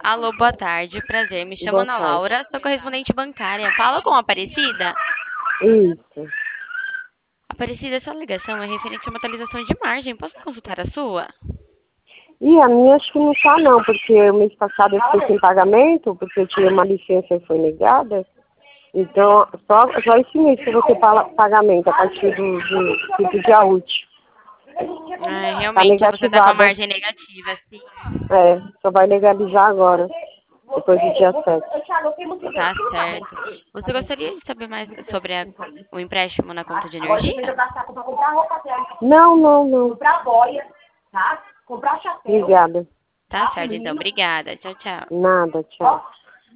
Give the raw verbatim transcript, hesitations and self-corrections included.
Alô, boa tarde, prazer. Me chamo Boa Ana tarde. Laura, sou correspondente bancária. Fala com a Aparecida. Isso. Aparecida, essa ligação é referente a uma atualização de margem. Posso consultar a sua? E a minha acho que não está não, porque o mês passado eu fiquei sem pagamento, porque eu tinha uma licença e foi negada. Então, só, só esse mês que você paga pagamento, a partir do, do, do dia útil. É, Está realmente, você está com a negativada. margem negativa, sim. É, só vai legalizar agora, depois do dia sete. Tá certo. Você gostaria de saber mais sobre a- o empréstimo na conta de energia? Não, não, não. Obrigada. Tá certo, então. Obrigada. Tchau, tchau. Nada, tchau.